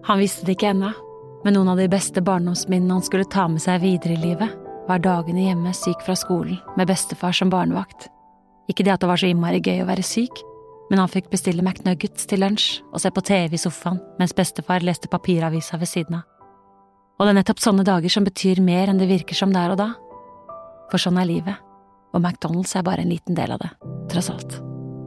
Han visste det ikke ennå, men noen av de beste barndomsminnene han skulle ta med seg videre i livet, var dagene hjemme syk fra skolen med bestefar som barnevakt. Ikke det at det var så innmari gøy å være syk, men han fikk bestille McNuggets til lunsj og se på TV i sofaen mens bestefar leste papiravisa ved siden av. Og det er nettopp sånne dager som betyr mer enn det virker som der og da. For sånn er livet, og McDonald's er bare en liten del av det, tross alt.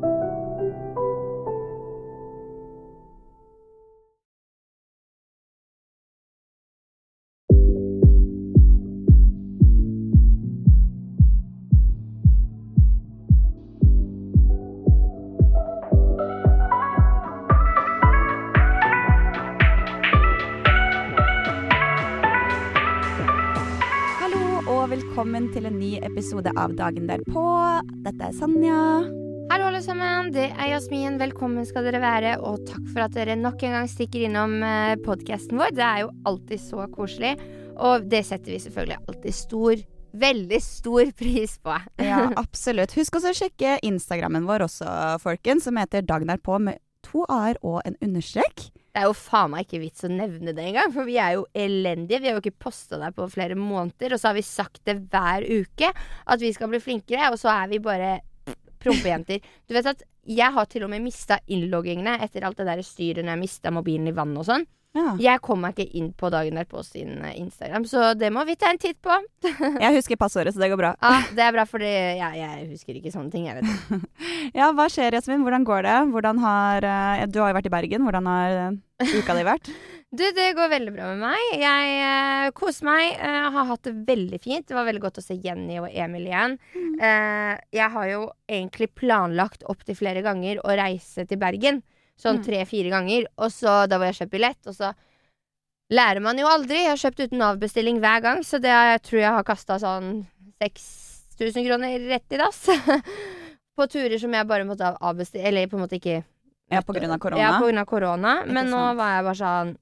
Velkommen til en ny episode av Dagen derpå. Dette er Sanja. Hallo alle sammen, det er Jasmin. Velkommen skal dere være, og takk for at dere nok en gang stikker innom podcasten vår. Det er jo alltid så koselig, og det setter vi selvfølgelig alltid veldig stor pris på. Ja, absolutt. Husk også å sjekke Instagrammen vår også, folkens, som heter Dagen derpå med 2 a-er og en understrek. Det er jo faen meg ikke vits å nevne det engang, for vi er jo elendige. Vi har jo ikke postet det på flere måneder, og så har vi sagt det hver uke at vi skal bli flinkere, og så er vi bare prompejenter. Du vet at jeg har til og med mistet innloggingene etter alt det der styret når jeg mistet mobilen i vann og sånn. Ja. Jeg kom meg ikke inn på Dagen derpå sin Instagram, så det må vi ta en titt på. Jeg husker passordet, så det går bra. Ja, det er bra, for jeg husker ikke sånne ting, jeg vet. Ja, hva skjer, Jasmin? Hvordan går det? Du har jo vært i Bergen. Hvordan har uka di vært? Du, det går veldig bra med meg. Jeg koser meg, har hatt det veldig fint. Det var veldig godt å se Jenny og Emil igjen. Jeg har jo egentlig planlagt opp til flere ganger å reise til Bergen. Sånn 3-4 ganger. Og så da var jeg kjøpt billett, og så lærer man jo aldri. Jeg har kjøpt uten avbestilling hver gang, så jeg tror jeg har kastet sånn 6.000 kroner rett i dass. På turer som jeg bare måtte avbestille, eller på en måte ikke. Ja, på grunn av korona. Ja, på grunn av korona. Men nå var jeg bare sånn,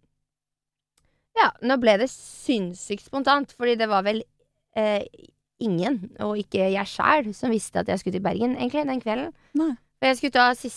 ja, nå ble det sinnssykt spontant, fordi det var vel ingen, og ikke jeg selv, som visste at jeg skulle til Bergen, egentlig, den kvelden. Nei. Jeg skulle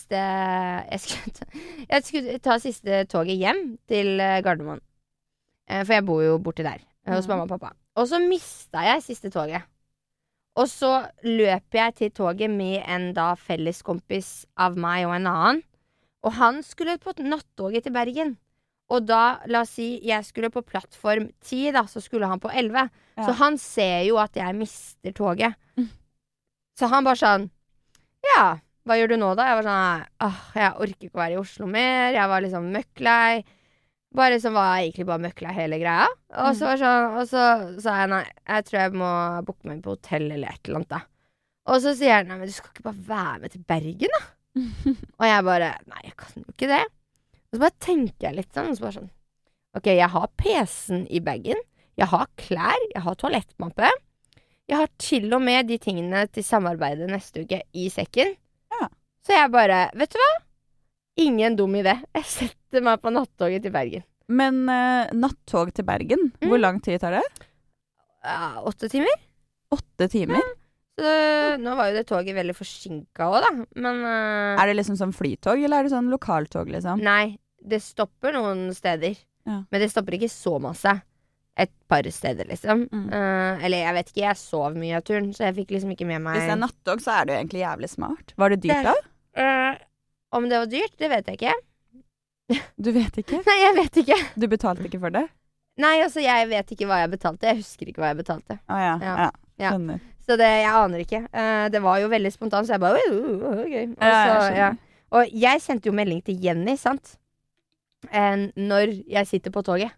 ta siste toget hjem til Gardermoen. For jeg bor jo borte der, hos mamma og pappa. Og så mistet jeg siste toget. Og så løper jeg til toget med en da felleskompis av meg og en annen. Og han skulle på nattoget til Bergen. Og da, la oss si, jeg skulle på plattform 10 da, så skulle han på 11. Ja. Så han ser jo at jeg mister toget. Så han bare sånn, ja, hva gjør du nå da? Jeg var sånn, jeg orker ikke å være i Oslo mer. Jeg var liksom møkklei. Bare som var egentlig bare møkklei hele greia. Og så var sånn, og så sa jeg, nei, jeg tror jeg må booke meg på hotell eller et eller annet da. Og så sier han, nei, men du skal ikke bare være med til Bergen da? Og jeg bare, nei, jeg kan jo ikke det. Og så bare tenker jeg litt sånn, og så bare sånn, ok, jeg har PC-en i bagen. Jeg har klær, jeg har toalettmappe. Jeg har til og med de tingene til samarbeidet neste uke i sekken. Så jeg bare, vet du hva? Ingen dum idé. Jeg setter meg på nattoget til Bergen. Men nattog til Bergen, hvor lang tid tar det? 8 timer. 8 timer? Ja. Så nå var jo det toget veldig forsinket også da. Men, er det liksom som flytog, eller er det sånn lokaltog liksom? Nei, det stopper noen steder. Ja. Men det stopper ikke så masse. Et par steder liksom. Eller jeg vet ikke, jeg sov mye av turen, så jeg fikk liksom ikke med meg. Hvis det er nattog, så er det jo egentlig jævlig smart. Var det dyrt da? Om det var dyrt, det vet jeg ikke. Du vet ikke? Nei, jeg vet ikke. Du betalte ikke for det? Nei, altså jeg vet ikke hva jeg betalte. Jeg husker ikke hva jeg betalte. Ja, skjønner. Så jeg aner ikke. Det var jo veldig spontant, så jeg bare okay. Og jeg sendte jo melding til Jenny, sant? Når jeg sitter på toget.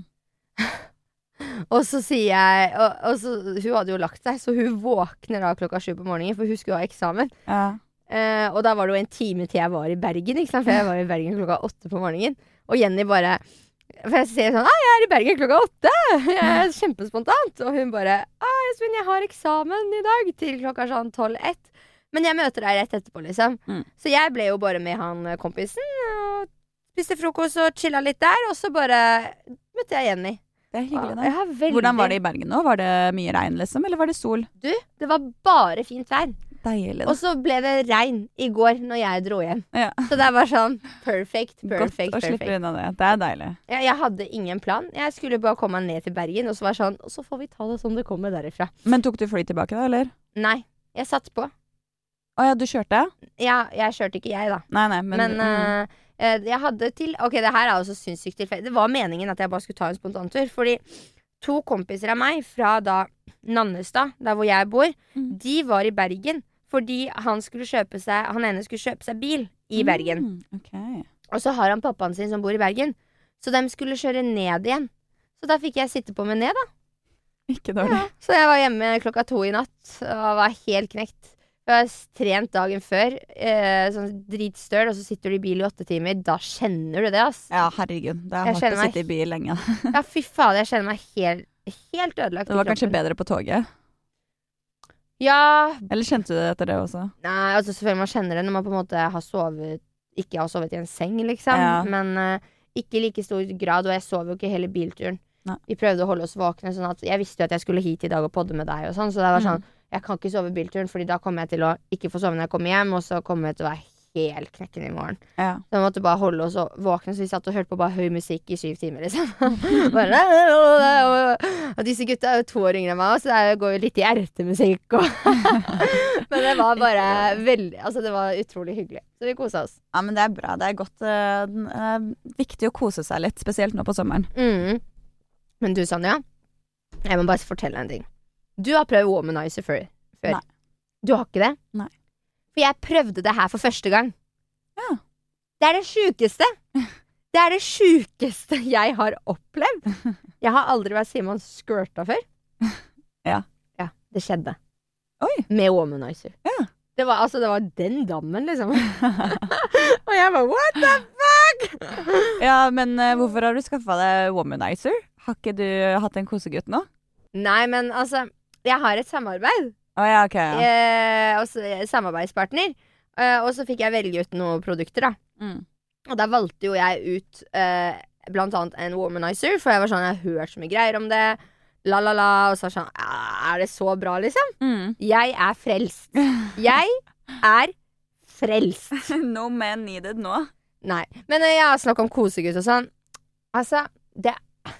Og så sier jeg og så, hun hadde jo lagt seg, så hun våkner da 7:00 på morgenen, for hun skulle ha eksamen. Og da var det jo en time til jeg var i Bergen, ikke sant? For jeg var i Bergen 8:00 på morgenen. Og Jenny bare, for jeg sier sånn, jeg er i Bergen 8:00. Jeg er kjempespontant. Og hun bare, Jasmin, jeg har eksamen i dag til 12:01. Men jeg møter deg rett etterpå, liksom. Så jeg ble jo bare med han kompisen, og spiste frokost og chillet litt der, og så bare møtte jeg Jenny. Det er hyggelig da. Hvordan var det i Bergen nå? Var det mye regn liksom, eller var det sol? Du, det var bare fint vær. deilig. Og så ble det regn i går når jeg dro hjem. Ja. Så det var sånn perfect. Godt å slippe unna det. Det deilig. Jeg hadde ingen plan. Jeg skulle bare komme meg ned til Bergen, og så var det sånn, og så får vi ta det som det kommer derifra. Men tok du fly tilbake da, eller? Nei, jeg satt på. Åja, du kjørte? Ja, jeg kjørte ikke jeg da. Nei, men jeg hadde til, ok, det her er også sinnssykt tilfeldig. Det var meningen at jeg bare skulle ta en spontantur, fordi 2 kompiser av meg fra da Nannestad, der hvor jeg bor, de var i Bergen, fordi han ene skulle kjøpe seg bil i Bergen. Okay. Og så har han pappaen sin som bor i Bergen, så de skulle kjøre ned igjen. Så da fikk jeg sitte på med ned da. Ikke dårlig. Ja, så jeg var hjemme 2:00 i natt, og var helt knekt. Jeg har trent dagen før, sånn dritstøl, og så sitter du i bil i 8 timer. Da kjenner du det, ass. Ja, herregud. Det er hardt å sitte i bil lenge. Ja, fy faen, jeg kjenner meg helt ødelagt. Det var kanskje bedre på toget? Ja. Eller kjente du det etter det også? Nei, altså selvfølgelig man kjenner det når man på en måte ikke har sovet i en seng, liksom. Ja. Men ikke i like stor grad, og jeg sov jo ikke hele bilturen. Nei. Vi prøvde å holde oss våkne, sånn at jeg visste jo at jeg skulle hit i dag og podde med deg og sånn, så det var sånn, jeg kan ikke sove bilturen, fordi da kommer jeg til å ikke få sove når jeg kommer hjem, og så kommer jeg til å være helt knekken i morgen. Ja. Så vi måtte bare holde oss våkne, så vi satt og hørte på bare høy musikk i 7 timer, liksom. Og disse gutta er jo 2 år yngre enn meg, så det går jo litt i ertemusikk. Men det var bare det var utrolig hyggelig. Så vi koset oss. Ja, men det er bra. Det er godt. Det er viktig å kose seg litt, spesielt nå på sommeren. Men du, Sanja, jeg må bare fortelle en ting. Du har prøvd womanizer før. Nei. Du har ikke det? Nei. For jeg prøvde det her for første gang. Ja. Det er det sjukeste. Det er det sjukeste jeg har opplevd. Jeg har aldri vært Simon skørta før. Ja. Ja, det skjedde. Oi. Med womanizer. Ja. Det var den dammen, liksom. Og jeg bare, what the fuck? Ja, men hvorfor har du skaffet deg womanizer? Har ikke du hatt en kosegutt nå? Nei, men altså, jeg har et samarbeid. Ja, ok. Ja. Også samarbeidspartner. Og så fikk jeg velge ut noen produkter, da. Og da valgte jo jeg ut blant annet en womanizer, for jeg var sånn, jeg har hørt så mye greier om det. Og så var det sånn, er det så bra, liksom? Jeg er frelst. Jeg er frelst. No man needed nå. Nei, men jeg har snakket om kosegutt og sånn. Altså, det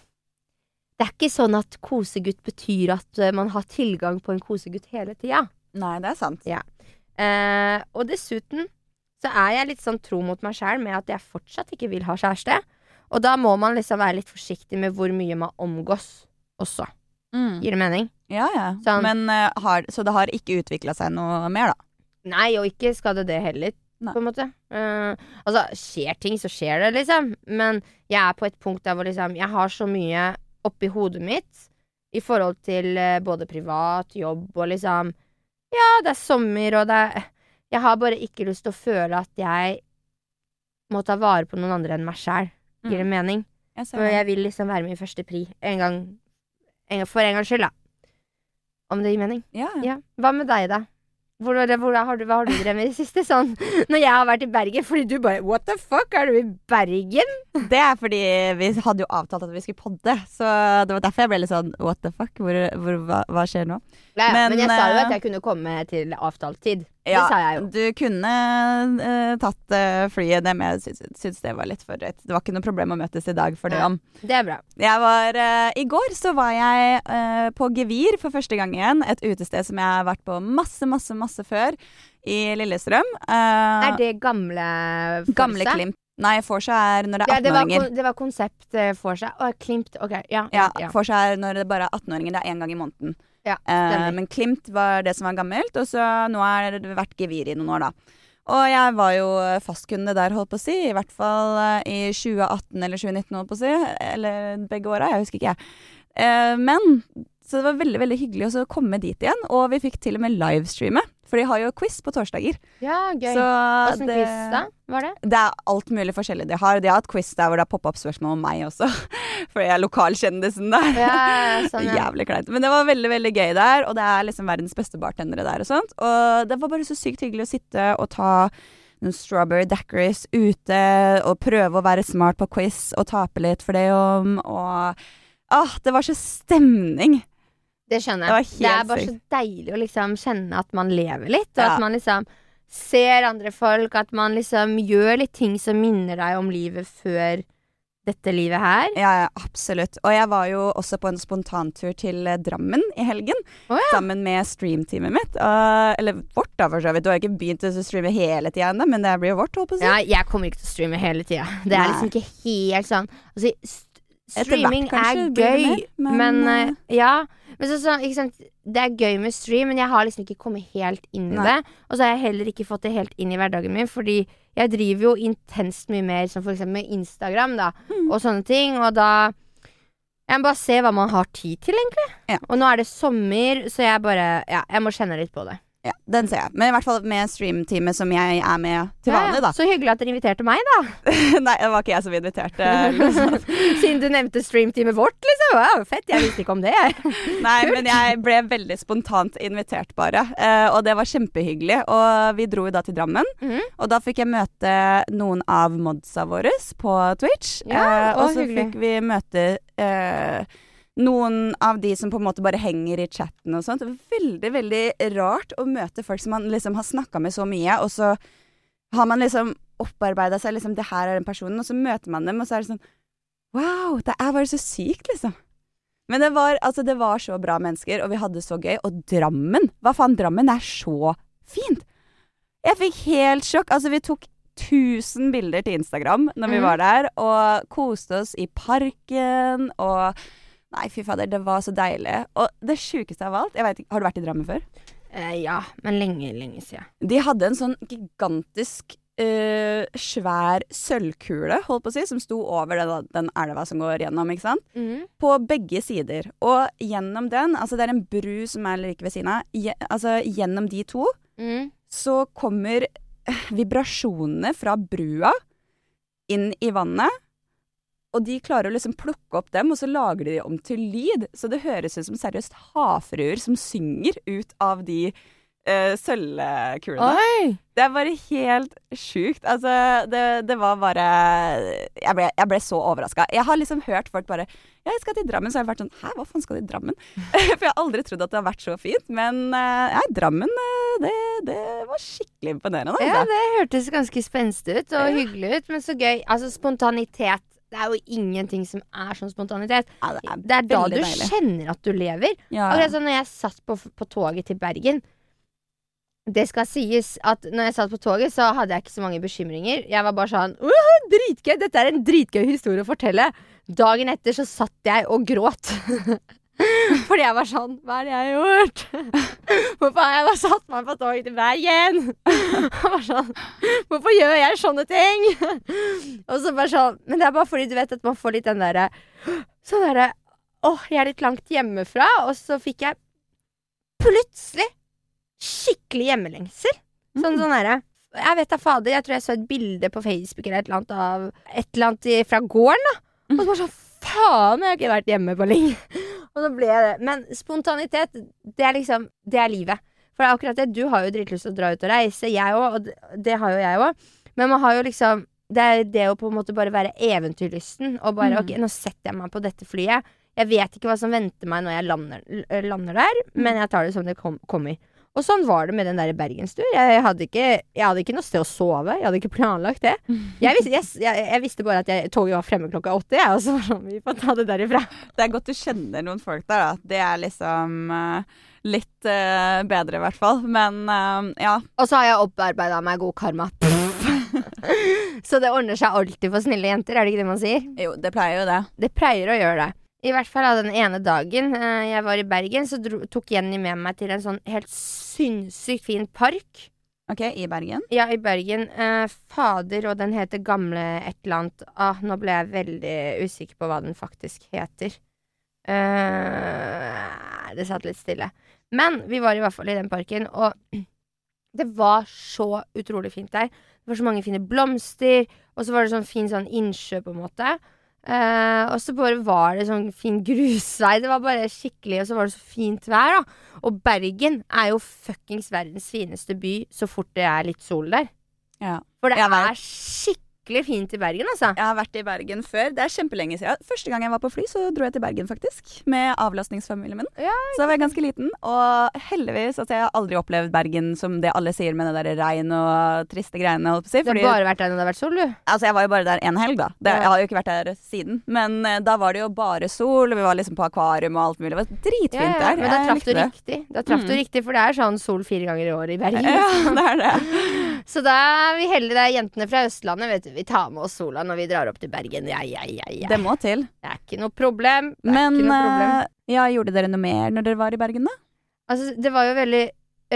er ikke sånn at kosegutt betyr at man har tilgang på en kosegutt hele tida. Nei, det er sant. Ja. Og dessuten så er jeg litt sånn tro mot meg selv med at jeg fortsatt ikke vil ha kjæreste. Og da må man liksom være litt forsiktig med hvor mye man omgås også. Gir det mening? Ja. Sånn. Men så det har ikke utviklet seg noe mer, da? Nei, og ikke skal det heller. På en måte. Altså, skjer ting, så skjer det, liksom. Men jeg er på et punkt der hvor liksom jeg har så mye oppi hodet mitt i forhold til både privat, jobb og liksom ja, det er sommer, og jeg har bare ikke lyst til å føle at jeg må ta vare på noen andre enn meg selv. Gir det mening? For jeg vil liksom være med i første pri for en gang skyld, da. Om det gir mening? Ja. Hva med deg, da? Hva har du drevet med i det siste? Sånn, når jeg har vært i Bergen, fordi du bare, what the fuck, er du i Bergen? Det er fordi vi hadde jo avtalt at vi skulle podde, så det var derfor jeg ble litt sånn, what the fuck, hva skjer nå? Ja, men jeg sa jo at jeg kunne komme til avtalt tid. Det sa jeg jo. Du kunne tatt flyet, men jeg synes det var litt for rødt. Det var ikke noe problem å møtes i dag for det om. Det er bra. I går så var jeg på Gevir for første gang igjen, et utested som jeg har vært på masse før i Lillestrøm. Er det gamle Forsa? Gamle Klimt. Nei, Forsa er når det er 18-åringer. Det var konsept Forsa. Klimt, ok. Ja. Forsa er når det bare er 18-åringer, det er 1 gang i måneden. Ja, men Klimt var det som var gammelt, og så nå har det vært Gevir i noen år, da. Og jeg var jo fastkunde der, holdt på å si, i hvert fall i 2018 eller 2019, holdt på å si, eller begge åra, jeg husker ikke. Men så det var veldig, veldig hyggelig å komme dit igjen, og vi fikk til og med livestreame, for de har jo quiz på torsdager. Ja, gøy. Hvordan quiz da, var det? Det er alt mulig forskjellig de har. De har et quiz der hvor det har poppet opp spørsmål om meg også, for jeg er lokalkjendisen der. Ja, sånn, ja. Jævlig kleint. Men det var veldig, veldig gøy der, og det er liksom verdens beste bartendere der og sånt. Og det var bare så sykt hyggelig å sitte og ta noen strawberry daiquiris ute, og prøve å være smart på quiz, og tape litt for det om, og det var så stemning. Det skjønner Det var jeg. helt Det er bare så sykt. deilig å liksom kjenne at man lever litt, og Ja. at man liksom ser andre folk, at man liksom gjør litt ting som minner deg om livet før dette livet her. Ja, absolutt. Og jeg var jo også på en spontantur til Drammen i helgen, Å ja. sammen med streamteamet mitt. Eller vårt da, for så vidt. Du har ikke begynt å streame hele tiden ennå, men det blir jo vårt, holdt på å si. Ja, jeg kommer ikke til å streame hele tida. Det er Nei. liksom ikke helt sånn altså, Etter streaming hvert kanskje er blir det gøy, mer, men men, ja. Men så, ikke sant, det er gøy med stream, men jeg har liksom ikke kommet helt inn i Nei. det. Og så har jeg heller ikke fått det helt inn i hverdagen min, fordi jeg driver jo intenst mye mer, som for eksempel med Instagram, da, og sånne ting, og da jeg må bare se hva man har tid til, egentlig. Ja. Og nå er det sommer, så jeg bare ja, jeg må kjenne litt på det. Ja, den ser jeg. Men i hvert fall med streamteamet som jeg er med til vanlig, da. Så hyggelig at dere inviterte meg, da. Nei, det var ikke jeg som inviterte. Liksom. Siden du nevnte streamteamet vårt, liksom. Wow, fett, jeg visste ikke om det. Nei, men jeg ble veldig spontant invitert bare. Og det var kjempehyggelig. Og vi dro jo da til Drammen. Mhm. Og da fikk jeg møte noen av modsa våre på Twitch. Ja, og å, så hyggelig. fikk vi møte noen av de som på en måte bare henger i chatten og sånt. Det var veldig, veldig rart å møte folk som man liksom har snakket med så mye, og så har man liksom opparbeidet seg liksom, det her er den personen, og så møter man dem, og så er det sånn, wow, det er bare så sykt, liksom. Men det var så bra mennesker, og vi hadde så gøy. Og Drammen, hva faen, Drammen er så fint. Jeg fikk helt sjokk. Altså, vi tok 1000 bilder til Instagram når vi var der, og koste oss i parken, og nei, fy fader, det var så deilig. Og det sjukeste av alt, jeg vet ikke, har du vært i Drammen før? Ja, men lenge siden. De hadde en sånn gigantisk svær sølvkule, holdt på å si, som sto over den elva som går gjennom, ikke sant? På begge sider. Og gjennom den, altså det er en bru som er like ved siden av, altså gjennom de to, så kommer vibrasjonene fra brua inn i vannet, og de klarer å liksom plukke opp dem, og så lager de om til lyd. Så det høres ut som seriøst havfruer som synger ut av de sølvkulene. Oi! Det er bare helt sjukt. Altså, det var bare jeg ble så overrasket. Jeg har liksom hørt folk bare ja, jeg skal til Drammen, så har jeg vært sånn hæ, hva faen skal du til Drammen? For jeg har aldri trodd at det har vært så fint. Men ja, Drammen, det var skikkelig imponerende. Ja, Altså. det hørtes ganske spenstig ut og hyggelig ut, men så gøy. Altså, spontanitet. Det er jo ingenting som er sånn spontanitet. Ja, Det er da veldig du deilig. kjenner at du lever. Ja. Akkurat sånn når jeg satt på toget til Bergen. Det skal sies at når jeg satt på toget, så hadde jeg ikke så mange bekymringer. Jeg var bare sånn dritgøy! Dette er en dritgøy historie å fortelle. Dagen etter så satt jeg og gråt. Fordi jeg var sånn hva er det jeg har gjort? Hvorfor har jeg da satt meg på toget til Bergen? Jeg var sånn hvorfor gjør jeg sånne ting? Og så bare sånn men det er bare fordi du vet at man får litt den derre sånn derre jeg er litt langt hjemmefra. Og så fikk jeg plutselig skikkelig hjemmelengsel. Sånn derre jeg vet da fader, jeg tror jeg så et bilde på Facebook eller et eller annet fra gården da. Og så bare sånn faen, jeg har ikke vært hjemme på lenge. Og så ble jeg det. Men spontanitet, det er liksom det er livet. For det er akkurat det, du har jo dritlyst til å dra ut og reise, jeg òg, og det har jo jeg òg. Men man har jo liksom det er det å på en måte bare være eventyrlysten og bare ok, nå setter jeg meg på dette flyet. Jeg vet ikke hva som venter meg når jeg lander der, men jeg tar det som det kommer. Og sånn var det med den der Bergenstur. Jeg hadde ikke noe sted å sove. Jeg hadde ikke planlagt det. Jeg visste bare at toget var fremme klokka 8, og så var sånn, vi får ta det derifra. Det er godt du kjenner noen folk der, da. Det er liksom litt bedre i hvert fall. Men ja. Og så har jeg opparbeidet meg god karma. Så det ordner seg alltid for snille jenter, er det ikke det man sier? Jo, det pleier jo det. Det pleier å gjøre det. I hvert fall av den ene dagen jeg var i Bergen, så tok Jenny med meg til en sånn helt sinnssykt fin park. Ok, i Bergen? Ja, i Bergen. Fader, og den heter Gamle et eller annet. Nå ble jeg veldig usikker på hva den faktisk heter. Det satt litt stille. Men vi var i hvert fall i den parken, og det var så utrolig fint der. Det var så mange fine blomster, og så var det sånn fin sånn innsjø på en måte. Og så bare var det sånn fin grusvei. Det var bare skikkelig, og så var det så fint vær da. Og Bergen er jo fuckings verdens fineste by så fort det er litt sol der. Ja. For det Jeg vet. er ordentlig fint i Bergen, altså. Jeg har vært i Bergen før. Det er kjempelenge siden. Første gang jeg var på fly, så dro jeg til Bergen, faktisk. Med avlastningsfamilien min. Ja, så var jeg ganske liten. Og heldigvis, altså, jeg har aldri opplevd Bergen som det alle sier med det der regn og triste greiene. Holdt på å si, Du har bare vært der når det har vært sol, du? Altså, jeg var jo bare der en helg, da. Jeg har jo ikke vært der siden. Men da var det jo bare sol, og vi var liksom på akvarium og alt mulig. Det var dritfint der. Men da traff du riktig. Da traff du riktig, for det er sånn sol 4 ganger i året i Bergen. Ja, det er det. Så da er vi heldige, det er jentene fra Østlandet, vet du. Vi tar med oss sola når vi drar opp til Bergen. Ja. Det må til. Det er ikke noe problem. Men ja, gjorde dere noe mer når dere var i Bergen, da? Altså, det var jo veldig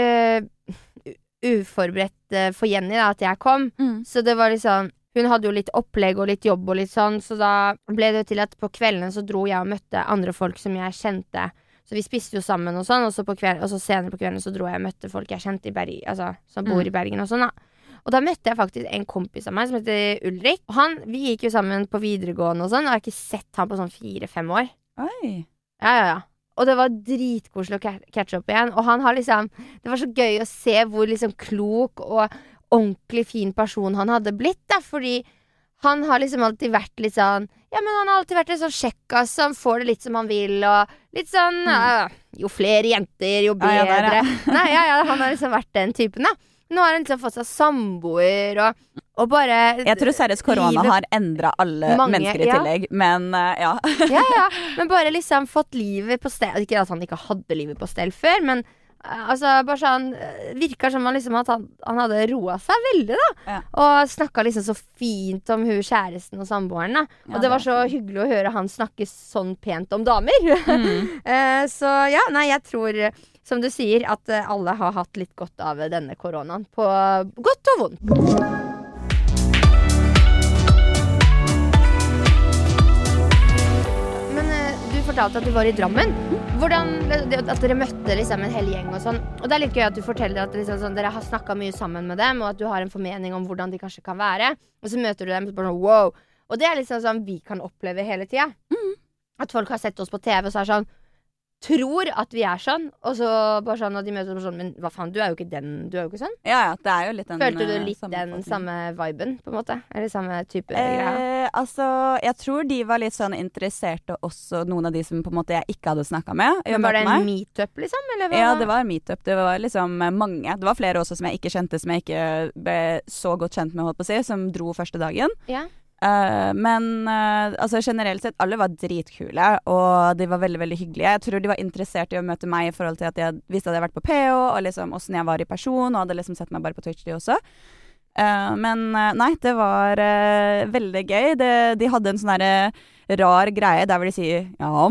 uforberedt for Jenny da, at jeg kom. Så det var liksom hun hadde jo litt opplegg og litt jobb og litt sånn, så da ble det jo til at på kveldene så dro jeg og møtte andre folk som jeg kjente. Så vi spiste jo sammen og sånn, og så senere på kvelden så dro jeg og møtte folk jeg kjente i Bergen, altså som bor i Bergen og sånn da. Og da møtte jeg faktisk en kompis av meg som heter Ulrik. Og vi gikk jo sammen på videregående og sånn, og jeg har ikke sett han på sånn 4-5 år. Oi. Ja. Og det var dritkoselig å catche opp igjen. Og han har liksom, det var så gøy å se hvor liksom klok og ordentlig fin person han hadde blitt da, fordi han har liksom alltid vært litt sånn, ja, men han har alltid vært litt sånn sjekkas, så han får det litt som han vil, og litt sånn, jo flere jenter, jo bedre. Han har liksom vært den typen da. Nå har han liksom fått seg samboer, og bare jeg tror seriøst korona har endret alle mennesker i tillegg, men ja. Men bare liksom fått livet på stell. Ikke at han ikke hadde livet på stell før, men altså bare sånn virker som liksom at han hadde roet seg veldig da, og snakket liksom så fint om hun kjæresten og samboeren da. Og det var så hyggelig å høre han snakke sånn pent om damer. Så ja, nei, jeg tror som du sier at alle har hatt litt godt av denne koronaen, på godt og vondt. Men du fortalte at du var i Drammen. Hvordan, at dere møtte liksom en hel gjeng og sånn. Og det er litt gøy at du forteller at liksom sånn, dere har snakket mye sammen med dem, og at du har en formening om hvordan de kanskje kan være. Og så møter du dem og bare sånn, wow. Og det er liksom sånn vi kan oppleve hele tiden. At folk har sett oss på TV og så er sånn, tror at vi er sånn, og så bare sånn, og de møter oss sånn, men hva faen, du er jo ikke sånn. Ja, det er jo litt den følte du litt den samme viben, på en måte? Eller samme type greia? Altså, jeg tror de var litt sånn interesserte også, noen av de som på en måte jeg ikke hadde snakket med. Men var det en meetup liksom? Eller hva? Ja, det var en meetup, det var liksom mange. Det var flere også som jeg ikke kjente, som jeg ikke ble så godt kjent med, holdt på å si, som dro første dagen. Ja. Men altså generelt sett alle var dritkule, og de var veldig, veldig hyggelige. Jeg tror de var interessert i å møte meg i forhold til at jeg visste at jeg hadde vært på PH, og liksom hvordan jeg var i person, og hadde liksom sett meg bare på Twitch de også. Men nei, det var veldig gøy. De hadde en sånn der rar greie der hvor de sier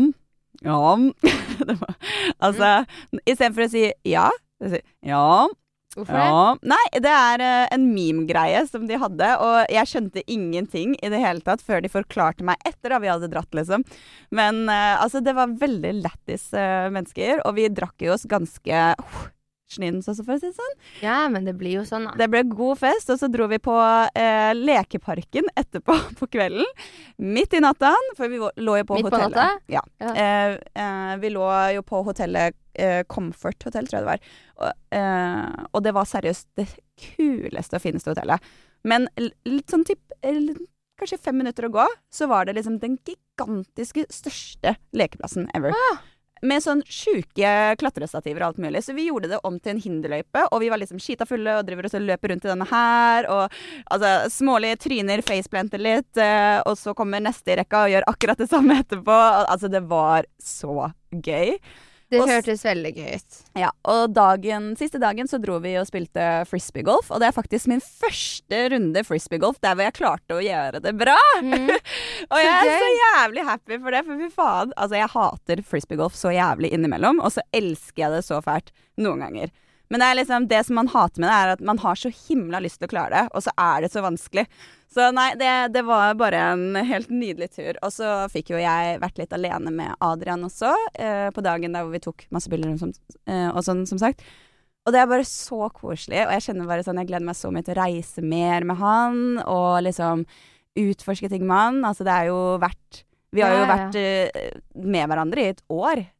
det var, altså i stedet for å si ja, de sier ja. Hvorfor det? Nei, det er en meme-greie som de hadde, og jeg skjønte ingenting i det hele tatt før de forklarte meg etter da vi hadde dratt, liksom. Men altså, det var veldig lættis mennesker, og vi drakk jo oss ganske snins også, for å si det sånn. Ja, men det blir jo sånn da. Det ble god fest, og så dro vi på lekeparken etterpå på kvelden, midt i natta, for vi lå jo på hotellet. Midt på natta? Ja. Vi lå jo på hotellet Comfort Hotel, tror jeg det var. Og det var seriøst det kuleste og fineste hotellet. Men litt sånn kanskje 5 minutter å gå, så var det liksom den gigantiske største lekeplassen ever. Med sånn sjuke klatrestativer og alt mulig. Så vi gjorde det om til en hinderløype, og vi var liksom skita fulle og driver og løper rundt i denne her, og altså smålige tryner faceplanter litt, og så kommer neste i rekka og gjør akkurat det samme etterpå. Altså det var så gøy. Det hørtes veldig gøy ut. Ja, og siste dagen så dro vi og spilte frisbeegolf, og det er faktisk min første runde frisbeegolf der hvor jeg klarte å gjøre det bra. Og jeg er så jævlig happy for det, for fy faen. Altså, jeg hater frisbeegolf så jævlig innimellom, og så elsker jeg det så fælt noen ganger. Men det er liksom, det som man hater med det er at man har så himla lyst til å klare det, og så er det så vanskelig. Så nei, det var bare en helt nydelig tur. Og så fikk jo jeg vært litt alene med Adrian også, på dagen der hvor vi tok masse bilder og sånn, som sagt. Og det er bare så koselig, og jeg kjenner bare sånn, jeg gleder meg så mye til å reise mer med han, og liksom utforske ting med han. Altså det er jo vi har jo vært med hverandre i et år,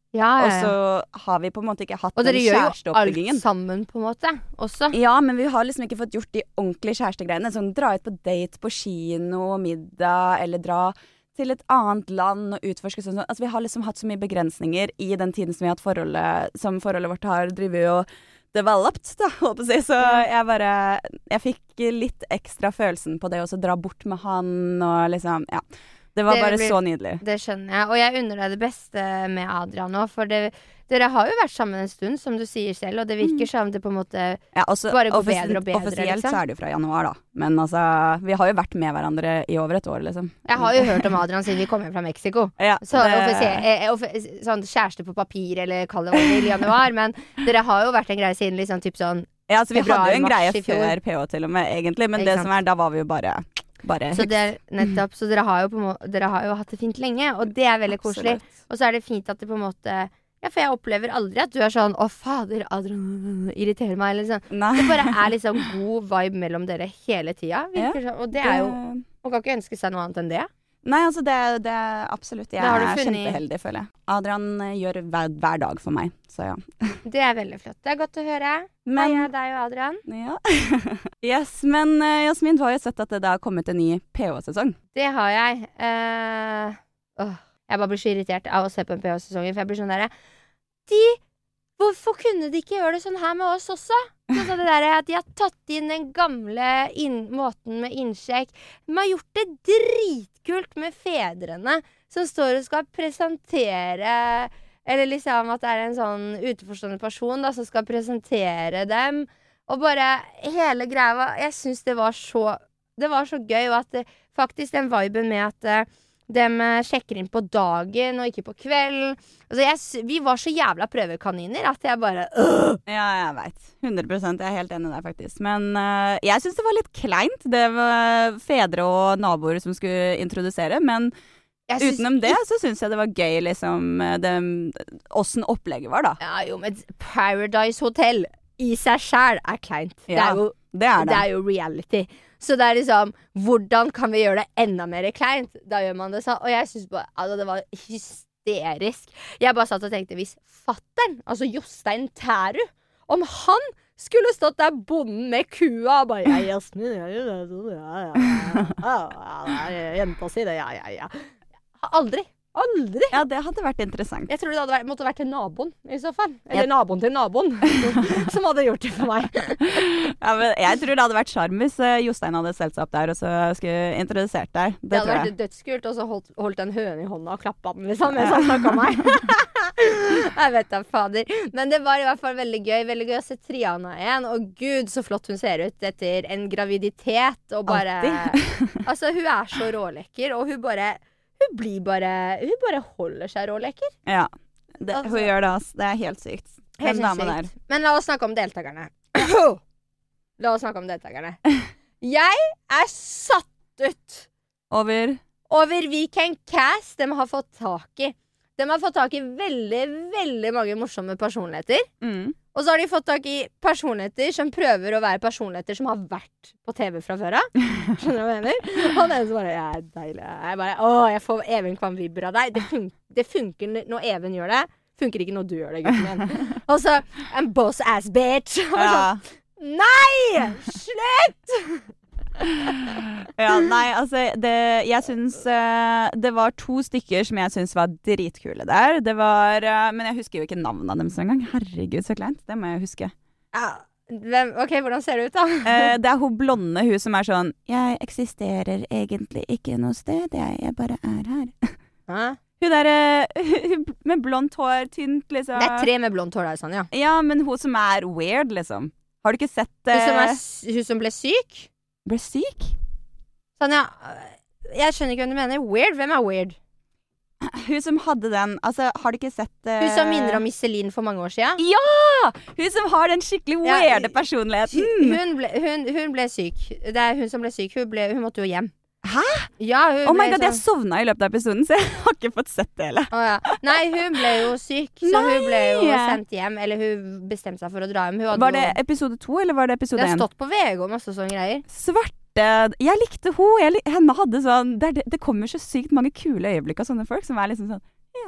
Og så har vi på en måte ikke hatt og den dere gjør jo kjæresteoppbyggingen. alt sammen på en måte, også. Ja, men vi har liksom ikke fått gjort de ordentlige kjærestegreiene. Sånn dra ut på date på kino, middag, eller dra til et annet land og utforske sånn. Altså vi har liksom hatt så mye begrensninger i den tiden som vi har hatt forholdet vårt har drivet og developed, da, holdt på å si. Så jeg fikk litt ekstra følelsen på det å dra bort med han, og liksom, ja. Det var bare så nydelig. Det skjønner jeg. Og jeg unner deg det beste med Adrian nå, for dere har jo vært sammen en stund, som du sier selv, og det virker som det på en måte bare går bedre og bedre. Offisielt liksom. så er det jo fra januar, da. Men altså, vi har jo vært med hverandre i over et år, liksom. Jeg har jo hørt om Adrian siden vi kom hjem fra Mexico. Ja, så sånn kjæreste på papir, eller kall det i januar, men dere har jo vært en greie siden liksom typ sånn ja, så vi februar, hadde jo en greie i fjor. før PH til og med, egentlig. Men det som da var vi jo bare så nettopp, så dere har jo hatt det fint lenge, og det er veldig koselig. Og så er det fint at det på en måte ja, for jeg opplever aldri at du er sånn å fader, Adrian irriterer meg eller sånn. Det bare er liksom god vibe mellom dere hele tida, virker sånn. Og det er jo man kan ikke ønske seg noe annet enn det. Nei, altså det er absolutt. Jeg er kjempeheldig, føler jeg. Adrian gjør hver dag for meg, så ja. Det er veldig flott. Det er godt å høre. Heia deg og Adrian. Ja. Yes, men Jasmin, du har jo sett at det har kommet en ny PH-sesong. Det har jeg. Jeg bare blir så irritert av å se på en PH-sesong, for jeg blir sånn der hvorfor kunne de ikke gjøre det sånn her med oss også? Så det der at de har tatt inn den gamle måten med innsjekk. De har gjort det dritkult med fedrene som står og skal presentere, eller liksom at det er en sånn utenforstående person da, som skal presentere dem. Og bare hele greia, jeg synes det var så gøy, og at faktisk den viben med at de sjekker inn på dagen og ikke på kvelden. Altså vi var så jævla prøvekaniner at jeg bare Ja, jeg vet. 100%. Jeg er helt enig der, faktisk. Men jeg synes det var litt kleint. Det var fedre og naboer som skulle introdusere, men utenom det så synes jeg det var gøy, liksom, åssen opplegget var, da. Ja, jo, men Paradise Hotel i seg selv er kleint. Ja, det er jo reality. Så det er liksom, hvordan kan vi gjøre det enda mer kleint? Da gjør man det sånn. Og jeg synes bare, altså det var hysterisk. Jeg bare satt og tenkte, hvis fatteren, altså Jostein Tæru, om han skulle stått der bonden med kua, og bare, Jasmin, jenta si det, ja. Aldri. Ja, det hadde vært interessant. Jeg tror det måtte vært til naboen i så fall. Eller naboen til naboen som hadde gjort det for meg. Ja, men jeg tror det hadde vært charm hvis Jostein hadde stelt seg opp der og så skulle introdusert deg. Det hadde vært dødskult, og så holdt en høne i hånda og klappet den liksom, mens han snakket om meg. Jeg vet da, fader. Men det var i hvert fall veldig gøy å se Triana igjen. Og gud, så flott hun ser ut etter en graviditet. Og bare altså, hun er så rålekker, og hun bare holder seg rålekker. Ja, hun gjør det, altså. Det er helt sykt. Helt sykt. Men la oss snakke om deltakerne. Jeg er satt ut over Weekend Cast. De har fått tak i veldig, veldig mange morsomme personligheter. Og så har de fått tak i personligheter som prøver å være personligheter som har vært på TV fra før av. Skjønner du hva jeg mener? Og den som bare, jeg er deilig. Jeg får Even kvam vibber av deg. Det funker når Even gjør det. Funker ikke når du gjør det, gutten min. Og så, en boss ass bitch. Så, nei! Slutt! Ja, nei, altså jeg synes det var 2 stykker som jeg synes var dritkule der. Det var, men jeg husker jo ikke navnet av dem så engang. Herregud, så kleint. Det må jeg huske. Ok, hvordan ser det ut da? Det er hun blonde, hun som er sånn, jeg eksisterer egentlig ikke noe sted, jeg bare er her. Hun der med blondt hår, tynt liksom. Det er 3 med blondt hår der, sånn, ja. Ja, men hun som er weird, liksom. Har du ikke sett hun som ble syk? Ble syk? Sånn, ja. Jeg skjønner ikke hva du mener. Weird? Hvem er weird? Hun som hadde den, altså, har du ikke sett Hun som minner om Michelin for mange år siden? Ja! Hun som har den skikkelig weirde personligheten. Hun ble syk. Det er hun som ble syk. Hun måtte jo hjem. Hæ? Ja, oh my god, jeg sovna i løpet av episoden, så jeg har ikke fått sett det hele. Nei, hun ble jo syk, så hun ble jo sendt hjem. Eller hun bestemte seg for å dra hjem. Var det episode 2, eller var det episode 1? Det har stått på VG og masse sånne greier. Svarte. Jeg likte henne hadde sånn det kommer så sykt mange kule øyeblikk av sånne folk som er liksom sånn, ja.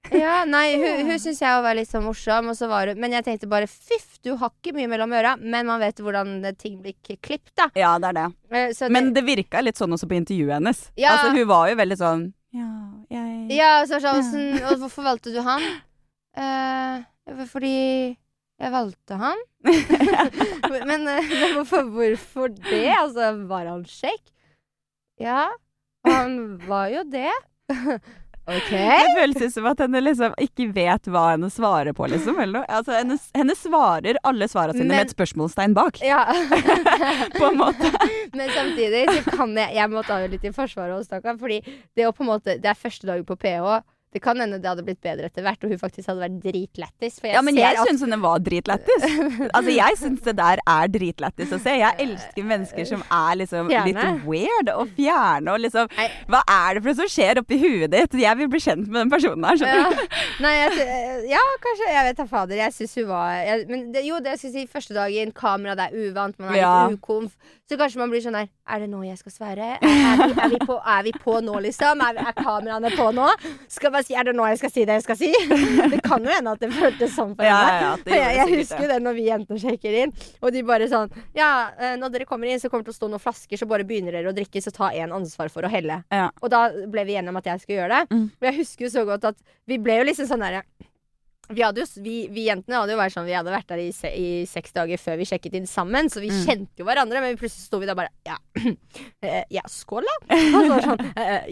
Ja, nei, hun synes jeg var litt sånn morsom, og så var hun, men jeg tenkte bare, fyff, du har ikke mye mellom øra, men man vet hvordan ting blir klippet da. Ja, det er det. Men det virket litt sånn også på intervjuet hennes. Ja. Altså, hun var jo veldig sånn, Ja, så sånn, og hvorfor valgte du han? Fordi jeg valgte han. men hvorfor det? Altså, var han kjekk? Ja, han var jo det. Ok. Det føles som at henne liksom ikke vet hva henne svarer på, liksom. Eller noe. Altså, henne svarer alle svarene sine med et spørsmålstegn bak. Ja. På en måte. Men samtidig så kan jeg må ta litt i forsvaret hos dere, fordi det å på en måte, det er første dag på PH. Det kan hende det hadde blitt bedre etter hvert, og hun faktisk hadde vært dritlættis. Ja, men jeg synes henne var dritlættis. Altså, jeg synes det der er dritlættis å se. Jeg elsker mennesker som er liksom litt weird og fjerne, og liksom, hva er det for som skjer oppi huet ditt? Jeg vil bli kjent med den personen her, skjønner du? Nei, kanskje, jeg vet da fader, jeg synes hun var, men det jeg skal si, første dagen, kamera, det er uvant, man er litt ukonf, så kanskje man blir sånn der, er det nå jeg skal svære? Er vi på nå, liksom? Er kameraene på nå? Skal man si, er det nå jeg skal si det jeg skal si? Det kan jo hende at det føltes sånn for henne. Jeg husker det når vi jentene sjekker inn, og de bare sånn, når dere kommer inn, så kommer det til å stå noen flasker, så bare begynner dere å drikke, så ta en ansvar for å helle. Ja. Og da ble vi enige om at jeg skulle gjøre det. Og jeg husker jo så godt at vi ble jo liksom sånn der, vi jentene hadde jo vært sånn, vi hadde vært der i 6 dager før vi sjekket inn sammen, så vi kjente jo hverandre, men plutselig stod vi der bare, skål da. Og så sånn,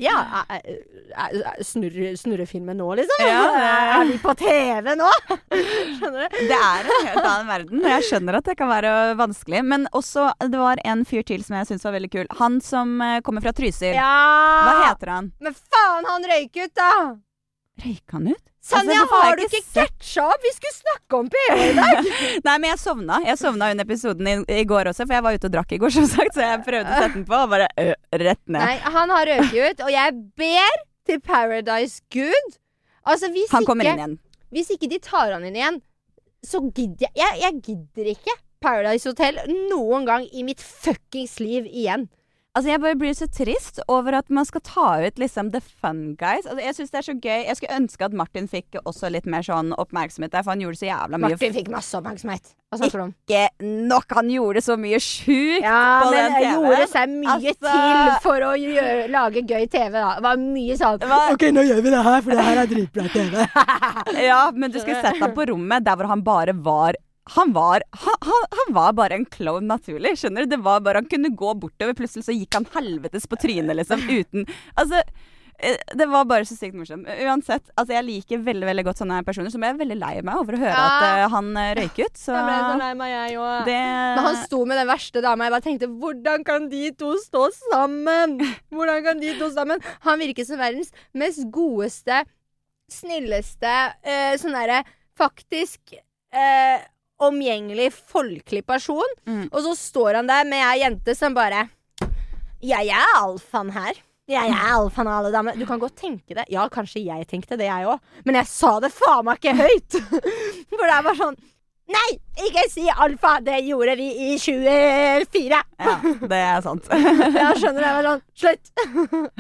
snurrefilmen nå, liksom. Er vi på TV nå? Skjønner du? Det er en helt annen verden, og jeg skjønner at det kan være vanskelig, men også, det var en fyr til som jeg synes var veldig kul. Han som kommer fra Trysil. Hva heter han? Men faen, han røyk ut da! Røyk han ut? Sanja, har du ikke catcha opp? Vi skulle snakke om PH i dag. Nei, men jeg sovna under episoden i går også, for jeg var ute og drakk i går, som sagt, så jeg prøvde å sette den på, og bare rett ned. Nei, han har røyket ut, og jeg ber til Paradise Gud. Altså, han kommer inn igjen. Hvis ikke de tar han inn igjen, så gidder jeg gidder ikke Paradise Hotel noen gang i mitt fuckings liv igjen. Altså, jeg bare blir så trist over at man skal ta ut liksom the fun guys. Altså, jeg synes det er så gøy. Jeg skulle ønske at Martin fikk også litt mer sånn oppmerksomhet der, for han gjorde så jævla mye. Martin fikk masse oppmerksomhet. Hva snakker du om? Ikke nok, han gjorde så mye sjukt på den TV. Ja, men gjorde seg mye til for å lage gøy TV da. Det var mye sånn, ok, nå gjør vi det her, for det her er dritbra TV. Ja, men du skulle sett ham på rommet, der hvor han bare var. Han var bare en klovn naturlig, skjønner du? Det var bare, han kunne gå bortover, plutselig så gikk han helvetes på trynet, liksom, uten, altså, det var bare så sykt morsomt. Uansett, altså jeg liker veldig, veldig godt sånne personer, som jeg er veldig lei meg over å høre at han røyk ut, så... Jeg ble så lei meg, jeg også. Men han sto med den verste dama, jeg bare tenkte, hvordan kan de to stå sammen? Hvordan kan de to sammen? Han virker som verdens mest godeste, snilleste, sånn derre, faktisk... omgjengelig, folkelig person. Og så står han der med ei jente som bare jeg er alfaen her. Jeg er alfaen av alle damer. Du kan godt tenke det. Ja, kanskje jeg tenkte det, jeg også. Men jeg sa det faen meg ikke høyt. For det er bare sånn nei, ikke si alfa. Det gjorde vi i 24. Ja, det er sant. Jeg skjønner det var sånn slutt.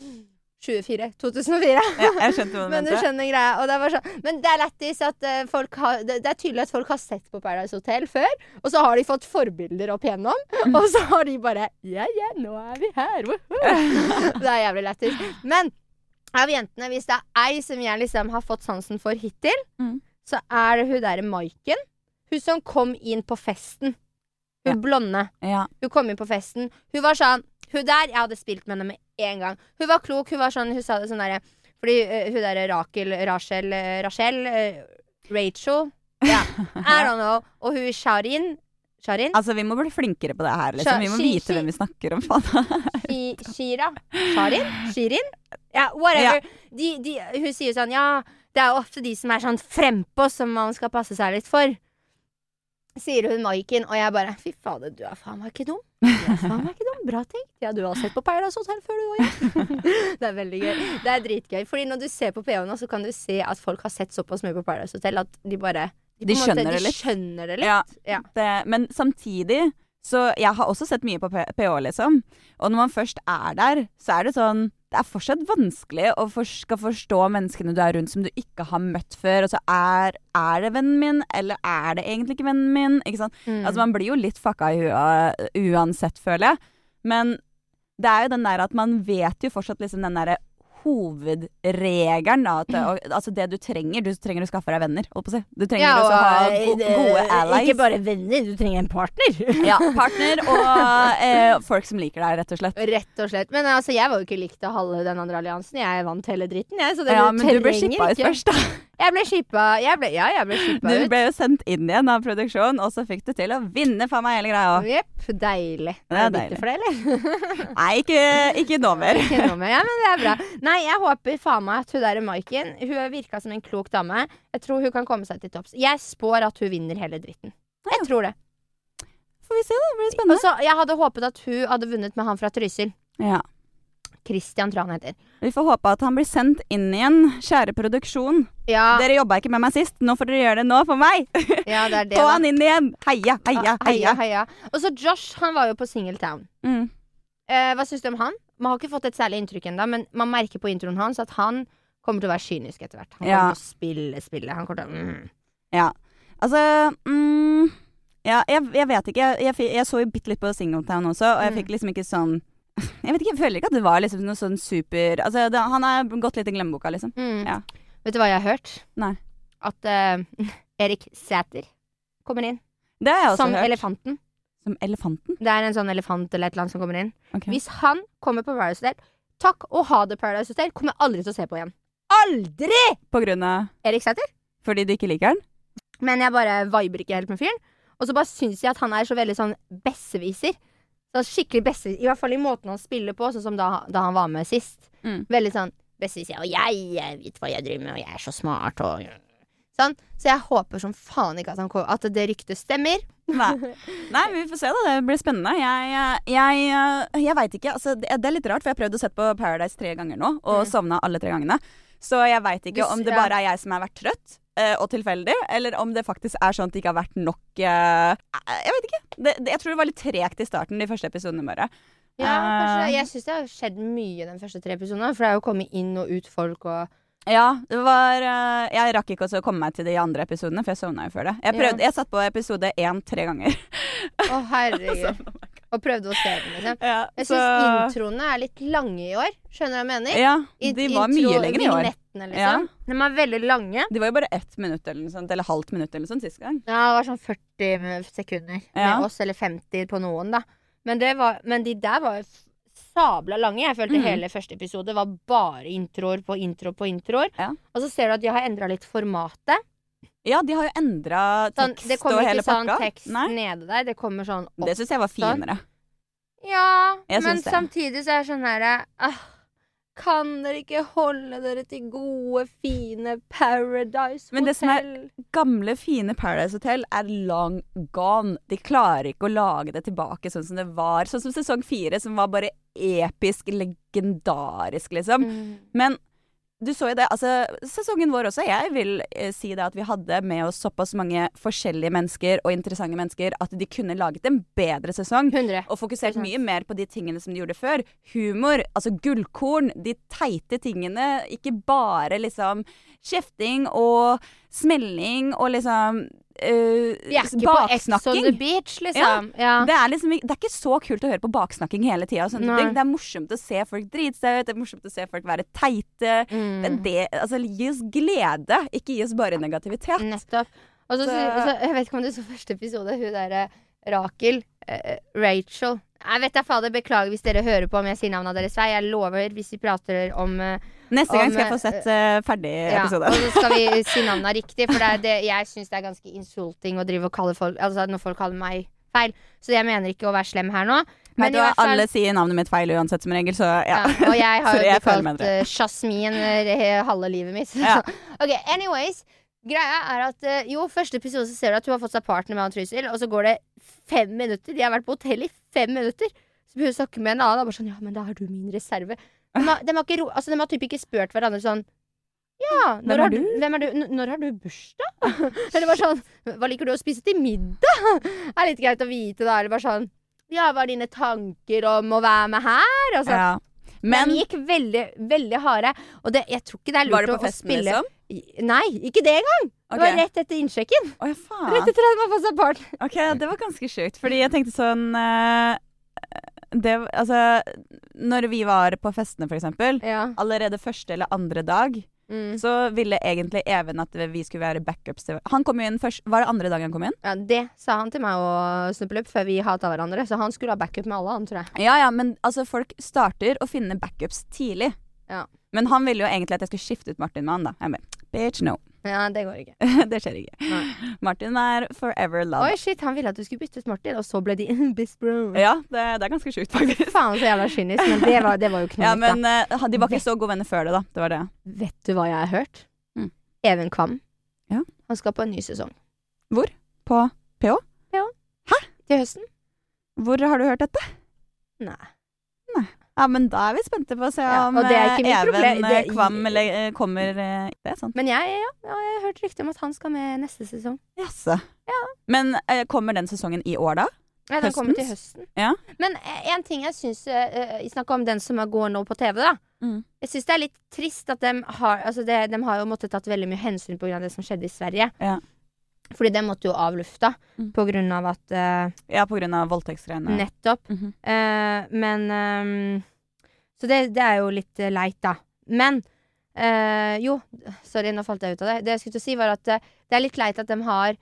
2004. Ja, jeg skjønte hva du mente. Men du skjønner greia. Og det var sånn, men det er lettis at folk har, det er tydelig at folk har sett på Paradise Hotel før, og så har de fått forbilder opp igjennom, og så har de bare ja, nå er vi her. Det er jævlig lettis. Men av jentene, hvis det er ei som jeg liksom har fått sansen for hittil, så er det hun der Maiken. Hun som kom inn på festen. Hun blonde. Ja. Hun kom inn på festen. Hun var sånn, hun der, jeg hadde spilt med henne med en gang. Hun var klok, hun var sånn, hun sa det sånn der, fordi hun der Rachel, Rachel, ja, I don't know, og hun Sharin. Altså, vi må bli flinkere på det her, liksom. Vi må vite hvem vi snakker om, faen. Shirin? Ja, whatever. Ja. Hun sier sånn, ja, det er ofte de som er sånn frempå som man skal passe seg litt for. Sier hun Maiken, og jeg bare, fy fader, du er faen meg ikke dum. Bra tenkt. Ja, du har sett på Paradise Hotel før du og jeg. Det er veldig gøy. Det er dritgøy, fordi når du ser på PH-en, så kan du se at folk har sett såpass mye på Paradise Hotel, at de bare... De skjønner det litt. Ja. Men samtidig, så jeg har også sett mye på PH, liksom. Og når man først er der, så er det sånn, det fortsatt vanskelig å skal forstå menneskene du rundt som du ikke har møtt før. Og så er det vennen min, eller er det egentlig ikke vennen min? Ikke sant? Altså man blir jo litt fucka i huet uansett, føler jeg. Men det jo den der at man vet jo fortsatt liksom den der hovedregelen da, altså det du trenger å skaffe deg venner, holdt på å si. Du trenger også å ha gode allies. Ikke bare venner, du trenger en partner. Ja, partner og folk som liker deg, rett og slett. Rett og slett. Men altså, jeg var jo ikke likt av halve den andre alliansen. Jeg vant hele dritten, jeg. Så det men du ble skippa ut først, da. Jeg ble skippa ut. Du ble jo sendt inn igjen av produksjonen, og så fikk du til å vinne for meg hele greia. Jepp, deilig. Det deilig. For det, eller? Nei, ikke nå mer. Ikke nå mer, ja, men det bra. Nei, jeg håper faen meg at hun der Maiken, hun virka som en klok dame. Jeg tror hun kan komme seg til topps. Jeg spår at hun vinner hele dritten. Jeg tror det. Får vi se da, det blir spennende. Og så, jeg hadde håpet at hun hadde vunnet med han fra Trysil. Ja. Christian tror han heter. Vi får håpe at han blir sendt inn igjen. Kjære produksjon. Ja. Dere jobbet ikke med meg sist. Nå får dere gjøre det nå for meg. Ja, det det. Få han inn igjen. Heia. Og så Josh, han var jo på Singletown. Hva synes du om han? Man har ikke fått et særlig inntrykk enda, men man merker på introen hans at han kommer til å være kynisk etter hvert. Han kommer til å spille. Han kommer til å... Ja. Altså... Ja, jeg vet ikke. Jeg så jo bitte litt på Singletown også, og jeg fikk liksom ikke sånn... Jeg vet ikke, jeg føler ikke at det var liksom noe sånn super... Altså, han har gått litt i glemmeboka, liksom. Ja. Vet du hva jeg har hørt? Nei. At Erik Sæther kommer inn. Det har jeg også hørt. Som elefanten. Som elefanten? Det en sånn elefant eller et eller annet som kommer inn. Okay. Hvis han kommer på Paradise Hotel, takk og ha det Paradise Hotel, kommer jeg aldri til å se på igjen. Aldri! På grunn av... Erik Sæther? Fordi du ikke liker den? Men jeg bare viber ikke helt med fyren. Og så bare synes jeg at han så veldig sånn besseviser. Så skikkelig besseviser. I hvert fall i måten han spiller på, sånn som da han var med sist. Veldig sånn besseviser. Og jeg vet hva jeg driver med, og jeg så smart, og sånn. Så jeg håper som faen ikke at det ryktet stemmer. Nei, vi får se da. Det blir spennende. Jeg vet ikke. Altså, det litt rart, for jeg har prøvd å sette på Paradise 3 ganger nå, og sovna alle 3 gangene. Så jeg vet ikke om det bare jeg som har vært trøtt og tilfeldig, eller om det faktisk sånn at det ikke har vært nok jeg vet ikke. Jeg tror det var litt tregt i starten, de første episodene bare. Ja, kanskje. Jeg synes det har skjedd mye den første 3 episodene, for det jo kommet inn og ut folk og... Ja, det var jeg rakk ikke også å komme meg til de andre episodene, for jeg sovna jo før det. Jeg satt på episode 1 3 ganger. Å, herregud. Og prøvde å se den, liksom. Ja, jeg synes introene litt lange i år. Skjønner du hva jeg mener? Ja, de var mye lenger i år. Liksom. Ja. De var veldig lange. De var jo bare 1 minutt eller noe sånt, eller halvt minutt eller noe sånt siste gang. Ja, det var sånn 40 sekunder med oss, eller 50 på noen da. Men de der var sabla lange. Jeg følte hele første episode var bare introer på introer. Ja. Og så ser du at de har endret litt formatet. Ja, de har jo endret tekst og hele pakka. Det kommer ikke sånn tekst nede der. Det kommer sånn opp. Det synes jeg var finere. Ja, men samtidig så det sånn her kan dere ikke holde dere til gode, fine Paradise Hotel? Men det som gamle, fine Paradise Hotel long gone. De klarer ikke å lage det tilbake sånn som det var. Sånn som sesong 4, som var bare episk, legendarisk, liksom. Men du så jo det, altså sesongen vår også, jeg vil si det at vi hadde med oss såpass mange forskjellige mennesker og interessante mennesker at de kunne laget en bedre sesong 100%. Og fokusert mye mer på de tingene som de gjorde før. Humor, altså gullkorn, de teite tingene, ikke bare liksom kjefting og smelling og liksom vi ikke på Ex on the Beach, liksom. Ja. Det liksom det ikke så kult å høre på baksnakking hele tiden. Det morsomt å se folk drite seg ut, det morsomt å se folk være teite. Altså, gi oss glede, ikke gi oss bare negativitet. Nettopp. Og så jeg vet ikke om du så første episode, hun der Rachel. Jeg vet da fader, beklager hvis dere hører på om jeg sier navnet deres feil. Jeg lover hvis vi prater om neste gang skal jeg få sett ferdig episode. Og så skal vi si navnet riktig, for jeg synes det ganske insulting å drive og kalle folk, altså når folk kaller meg feil. Så jeg mener ikke å være slem her nå. Men alle sier navnet mitt feil uansett som regel, så ja. Og jeg har jo kalt Jasmine halve livet mitt. Ja. Ok, anyways. Greia at første episode så ser du at hun har fått seg partner med han Trysil, og så går det 5 minutter. De har vært på hotell i 5 minutter. Så blir hun snakke med en annen, og bare sånn, ja, men da du min reserve. De har typ ikke spurt hverandre sånn, ja, hvem er du? Når har du bursdag? Eller bare sånn, hva liker du å spise til middag? Det litt greit å vite da, eller bare sånn, ja, hva dine tanker om å være med her? Altså. Ja. Men de gikk veldig, veldig harde. Og jeg tror ikke det er lurt å spille. Var det på festen, liksom? Nei, ikke det engang. Det var rett etter innsjekken. Faen. Rett etter at man fått seg part. Ok, det var ganske sjukt. Fordi jeg tenkte sånn når vi var på festene, for eksempel, allerede første eller andre dag, så ville egentlig Even at vi skulle være backups til. Han kom inn først. Var det andre dagen han kom inn? Ja, det sa han til meg og Snuppeløp før vi hatet hverandre. Så han skulle ha backup med alle, han, tror jeg. Ja, men altså, folk starter å finne backups tidlig. Ja. Men han ville jo egentlig at jeg skulle skifte ut Martin med han, da. Jeg bare, bitch, no. Ja, det går ikke. Det skjer ikke. Nei. Martin er forever love. Oi, shit, han ville at du skulle bytte ut Martin, og så ble de best bro. Ja, det er ganske sjukt, faktisk. Faen, så jævla kynisk, men det var jo knut, ja, men de var ikke så gode venner før det, da. Det var det. Vet du hva jeg har hørt? Even Kvam. Ja. Han skal på en ny sesong. Hvor? På PH? Ja. Hæ? Til høsten. Hvor har du hørt dette? Nei. Ja, men da er vi spente på å se om Even Kvam kommer. Det er sant. Men jeg har hørt rykte om at han skal med neste sesong. Jaså. Ja. Men kommer den sesongen i år, da? Ja, den kommer til høsten. Ja. Men en ting jeg synes jeg snakker om den som går nå på TV, da. Jeg synes det er litt trist at de har jo måttet tatt veldig mye hensyn på grunn av det som skjedde i Sverige. Ja. Fordi de måtte jo av lufta på grunn av at ja, på grunn av voldtektsgreiene. Nettopp. Men så det er jo litt leit, da. Men jo, sorry, nå falt jeg ut av det. Det jeg skulle til å si, var at det er litt leit at de har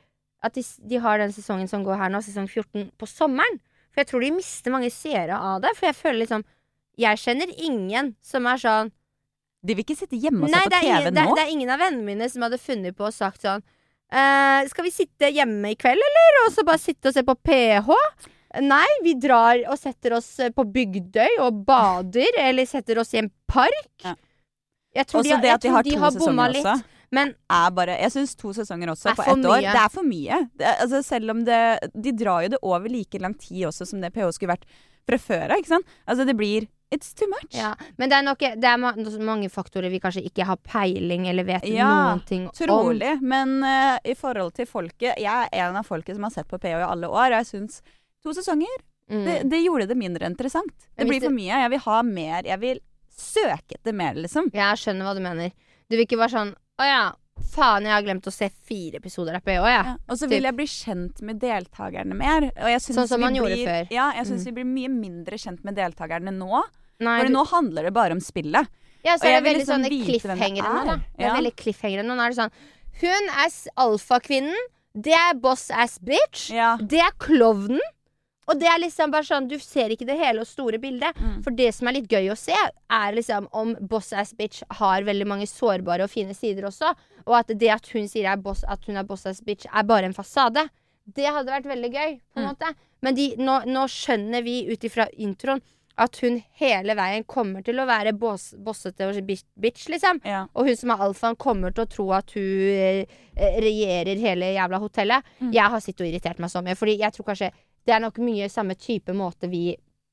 den sesongen som går her nå, sesong 14, på sommeren. For jeg tror de mister mange seere av det. For jeg føler liksom jeg kjenner ingen som er sånn. De vil ikke sitte hjemme og se på TV nå? Det er ingen av vennene mine som hadde funnet på og sagt sånn skal vi sitte hjemme i kveld, eller? Og så bare sitte og se på PH? Nei, vi drar og setter oss på Bygdøy og bader, eller setter oss i en park. Ja. Jeg tror også de har bomma litt. Men jeg synes 2 sesonger også på 1 år. Det er for mye. Altså, selv om de drar jo det over like lang tid også som det PH skulle vært fra før, ikke sant? Altså, det blir it's too much. Ja, men det er mange faktorer vi kanskje ikke har peiling eller vet noen ting om. Ja, trolig. Men i forhold til folket, jeg er en av folket som har sett på PH i alle år, og jeg synes 2 sesonger, det gjorde det mindre interessant. Det blir for mye. Jeg vil ha mer. Jeg vil søke etter mer, liksom. Jeg skjønner hva du mener. Du vil ikke bare sånn, faen, jeg har glemt å se 4 episoder av PH, ja. Og så vil jeg bli kjent med deltakerne mer. Og jeg synes sånn som man gjorde før. Ja, jeg synes vi blir mye mindre kjent med deltakerne nå. For nå handler det bare om spillet. Ja, så er det veldig sånne cliffhangere nå, da. Det er veldig cliffhangere nå. Nå er det sånn, hun er alfakvinnen, det er boss ass bitch, det er klovnen. Og det er liksom bare sånn, du ser ikke det hele og store bildet. For det som er litt gøy å se, er liksom om boss ass bitch har veldig mange sårbare og fine sider også. Og at det at hun sier at hun er boss ass bitch, er bare en fasade. Det hadde vært veldig gøy, på en måte. Men nå skjønner vi ut ifra introen at hun hele veien kommer til å være bossete og bitch, liksom. Ja. Og hun som er alfaen kommer til å tro at hun regjerer hele jævla hotellet. Jeg har sittet og irritert meg så mye, fordi jeg tror kanskje det er nok mye samme type måte vi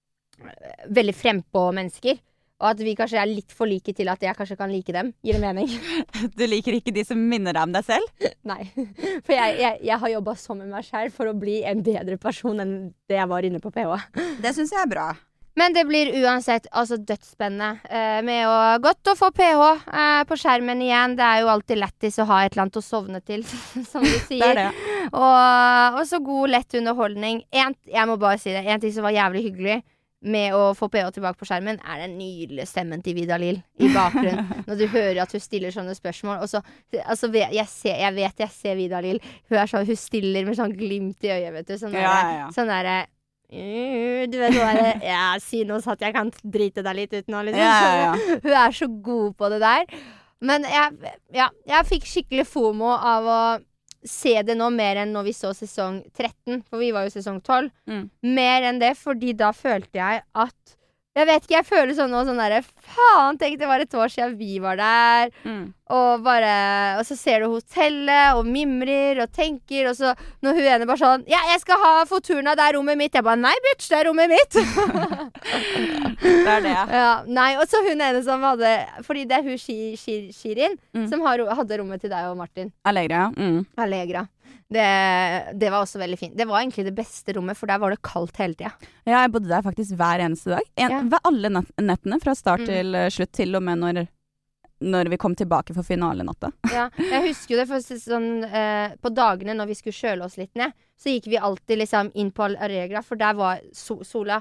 veldig frempå mennesker. Og at vi kanskje er litt for like til at jeg kanskje kan like dem. Gir det mening? Du liker ikke de som minner deg om deg selv? Nei. For jeg har jobbet så med meg selv for å bli en bedre person enn det jeg var inne på PH. Det synes jeg er bra. Men det blir uansett dødsspennende med godt å få PH på skjermen igjen. Det er jo alltid lettis å ha et eller annet å sovne til, som du sier. Det. Og så god, lett underholdning. Jeg må bare si det, en ting som var jævlig hyggelig med å få PH tilbake på skjermen, er den nydelige stemmen til Vidar Lill i bakgrunnen. Når du hører at hun stiller sånne spørsmål. Og så, jeg ser Vidar Lill. Hun stiller med sånn glimt i øyet, vet du. Sånn der du vet hva si noe så at jeg kan drite deg litt ut nå, liksom. Hun er så god på det der. Men jeg fikk skikkelig FOMO av å se det nå mer enn når vi så sesong 13, for vi var jo sesong 12. Mer enn det, fordi da følte jeg at jeg vet ikke, jeg føler sånn der faen, tenk det var et år siden vi var der. Og så ser du hotellet og mimrer og tenker. Og så når hun ene bare sånn, jeg skal ha Fortuna, det er rommet mitt. Jeg bare, nei bitch, det er rommet mitt. Det er det. Ja, nei, og så hun ene som hadde, fordi det er hun Shirin som hadde rommet til deg og Martin. Allegra, Allegra. Det var også veldig fint. Det var egentlig det beste rommet, for der var det kaldt hele tiden. Ja, jeg bodde der faktisk hver eneste dag. Ved alle nettene, fra start til slutt, til og med når vi kom tilbake for finalenatta. Ja, jeg husker jo det, for sånn, på dagene når vi skulle kjøle oss litt ned, så gikk vi alltid liksom inn på Aregra, for der var sola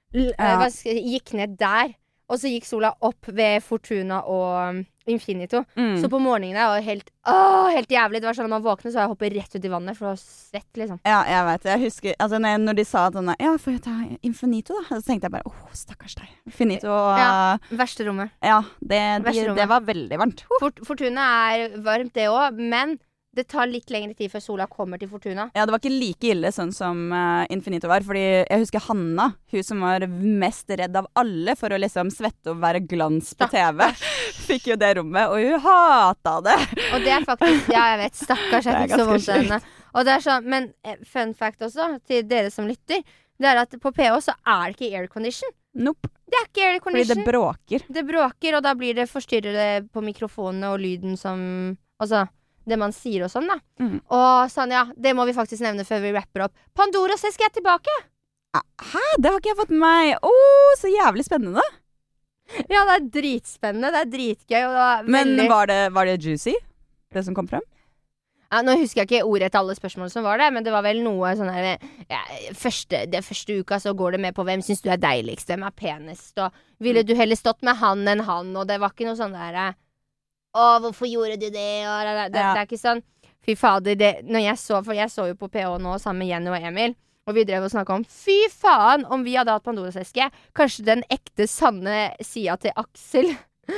gikk ned der, og så gikk sola opp ved Fortuna og Infinito. Så på morgenen var det helt jævlig. Det var sånn at man våknet, så jeg hoppet rett ut i vannet for å svett, liksom. Ja, jeg vet. Jeg husker, altså når de sa sånn, ja, får jeg ta Infinito da? Så tenkte jeg bare, stakkars deg. Infinito og... verste rommet. Ja, det var veldig varmt. Fortuna varmt det også, men det tar litt lengre tid før sola kommer til Fortuna. Ja, det var ikke like ille sånn som Infinito var, fordi jeg husker Hanna, hun som var mest redd av alle for å liksom svette og være glans på TV, fikk jo det rommet, og hun hatet det. Og det faktisk, ja, jeg vet, stakkars, jeg fikk så vondt av henne. Og det sånn, men fun fact også, til dere som lytter, det at på PH så det ikke aircondition. Nope. Det ikke aircondition. Fordi det bråker. Det bråker, og da blir det forstyrrere på mikrofonene og lyden som, altså... det man sier og sånn da. Og sånn, ja, det må vi faktisk nevne før vi rapper opp. Pandoras eske tilbake! Hæ? Det har ikke jeg fått med meg. Så jævlig spennende. Ja, det dritspennende. Det dritgøy. Og det Men veldig... var det juicy? Det som kom frem? Ja, nå husker jeg ikke ordet til alle spørsmål som var det, men det var vel noe sånn her, det første uka så går det med på hvem synes du deiligst, hvem penest, og ville du heller stått med han enn han, og det var ikke noe sånn der... hvorfor gjorde du det? Det ikke sånn. Fy fader, for jeg så jo på PH nå sammen med Jenny og Emil, og vi drev og snakket om, fy faen, om vi hadde hatt Pandoras eske, kanskje den ekte sanne sida til Aksel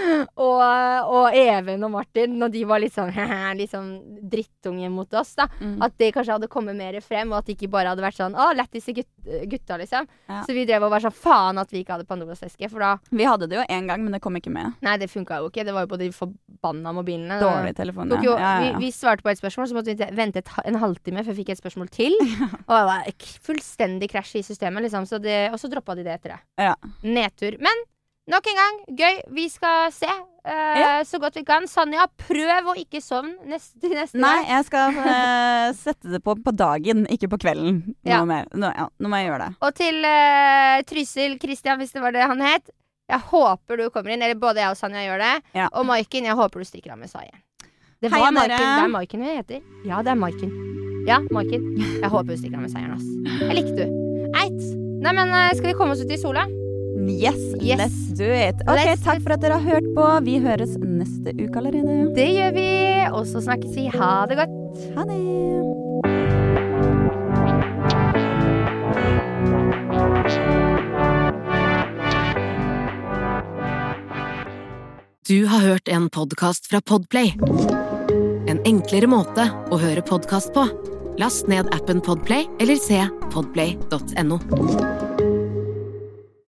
og Even og Martin, når de var litt sånn liksom drittunge mot oss da, at det kanskje hadde kommet mer frem, og at det ikke bare hadde vært sånn lettise gutta liksom. Så vi drev og var sånn faen at vi ikke hadde Pandoras eske, for da vi hadde det jo en gang, men det kom ikke med. Nei, det funket jo ikke, det var jo på de forbanna mobilene. Dårlig telefon, vi svarte på et spørsmål, så måtte vi vente en halvtime før vi fikk et spørsmål til, og det var fullstendig krasj i systemet liksom, og så droppet de det etter det. Nedtur, men nok en gang, gøy, vi skal se så godt vi kan. Sonja, prøv å ikke sovne neste Nei, jeg skal sette det på dagen, ikke på kvelden. Nå må jeg gjøre det. Og til Trysil, Christian, hvis det var det han het, jeg håper du kommer inn, eller både jeg og Sonja gjør det, og Maiken, jeg håper du stikker av med Saien. Det var Maiken, det Maiken vi heter. Ja, det Maiken. Ja, Maiken. Jeg håper du stikker av med Seieren, ass. Jeg likte du. Eit. Nei, men skal vi komme oss ut i sola? Yes, let's do it. Ok, takk for at dere har hørt på. Vi høres neste uke allerede. Det gjør vi, og så snakkes vi. Ha det godt. Ha det. Du har hørt en podcast fra Podplay. En enklere måte å høre podcast på. Last ned appen Podplay, eller se podplay.no.